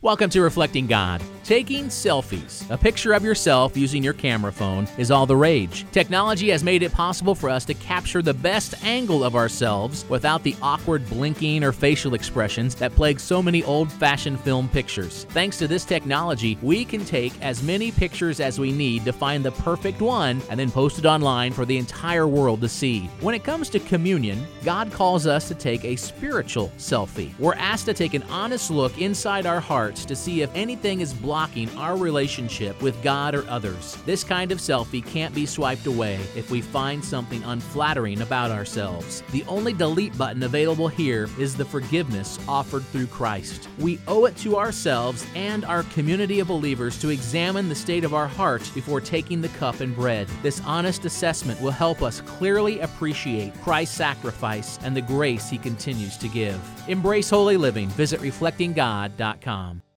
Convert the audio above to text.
Welcome to Reflecting God. Taking selfies, a picture of yourself using your camera phone, is all the rage. Technology has made it possible for us to capture the best angle of ourselves without the awkward blinking or facial expressions that plague so many old-fashioned film pictures. Thanks to this technology, we can take as many pictures as we need to find the perfect one and then post it online for the entire world to see. When it comes to communion, God calls us to take a spiritual selfie. We're asked to take an honest look inside our hearts to see if anything is blocking our relationship with God or others. This kind of selfie can't be swiped away if we find something unflattering about ourselves. The only delete button available here is the forgiveness offered through Christ. We owe it to ourselves and our community of believers to examine the state of our hearts before taking the cup and bread. This honest assessment will help us clearly appreciate Christ's sacrifice and the grace He continues to give. Embrace holy living. Visit reflectinggod.com.